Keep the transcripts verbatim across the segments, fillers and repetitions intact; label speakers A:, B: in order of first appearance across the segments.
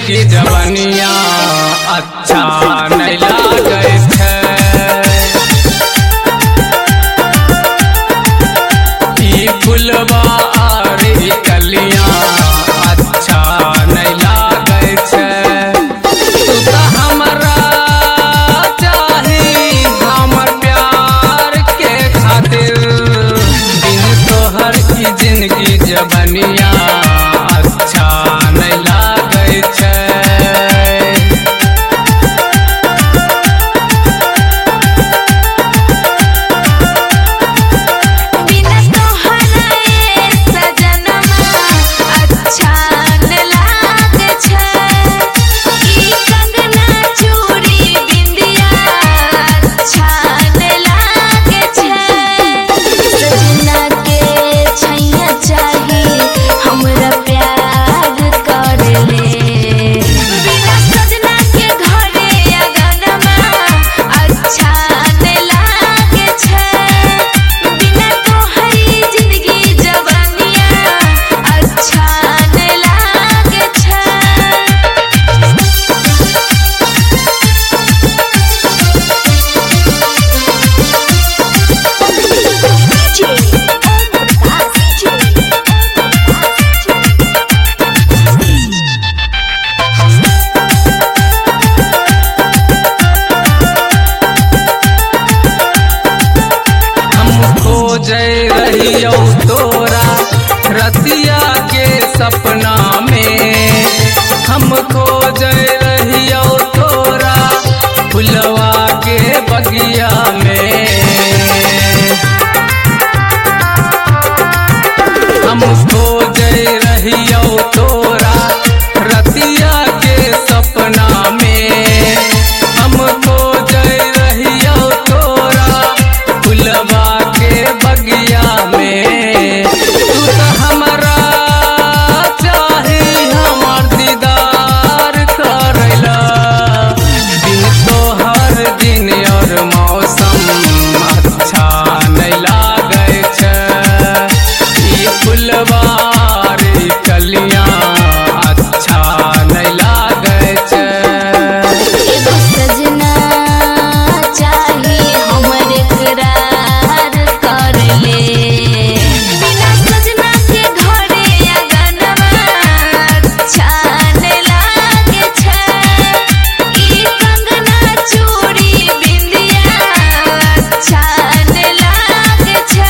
A: की जवनिया अच्छा नहीं लागे छे। ई फुलवा और ई कलियां अच्छा नहीं लागे छे। तू तो हमरा चाही हमर प्यार के खातिर, बिन तोहर की जिंदगी जवनिया अच्छा नहीं लागे छे। जय रहियो तोरा रतिया के सपना में, हमको जय रहियो तोरा फुलवा के बगिया में। हमको जय रहियो तोरा रतिया के सपना में, हमको जय रहियो तोरा फुलवा बगिया में। तू तो हमरा चाही हमर दीदार करैला, बिन तोहर दिन और मौसम अच्छा नहीं लागे छे। ई फुलवा रे कलियां अच्छा नहीं लागे छे।
B: सजना चाही हमर करार कर ले, बिना सजना के घरे आंगनवा अच्छा नहीं लागे छे। ई कंगना चूड़ी बिंदिया अच्छा नहीं लागे छे।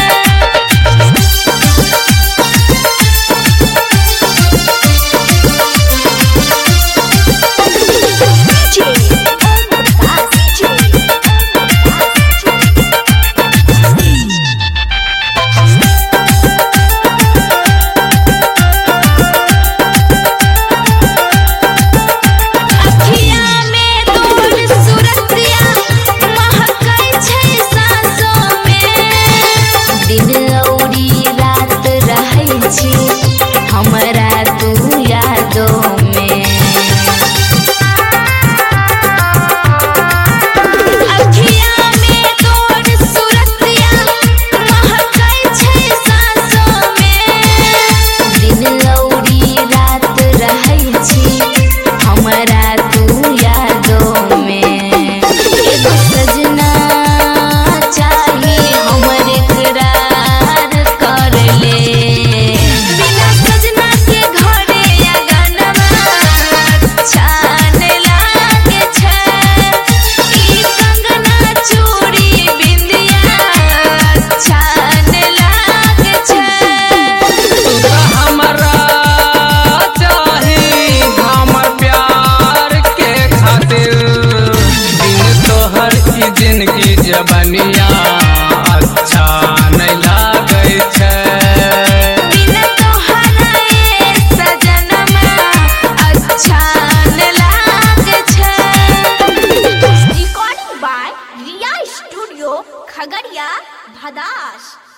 B: हमरा तू यादों में अखिया में तोर सूरतिया महकै छै सांसों में। दिन औरी रात रहै छी हमरा तू यादों में। एगो सजना चाही हमर करार कर ले,
A: जिंदगी जवनिया अच्छा नहीं लागे छे।
B: बिना तोहरा सजनमा अच्छा नहीं लागे छे। Recording by Riya studio Khagaria Bhadas.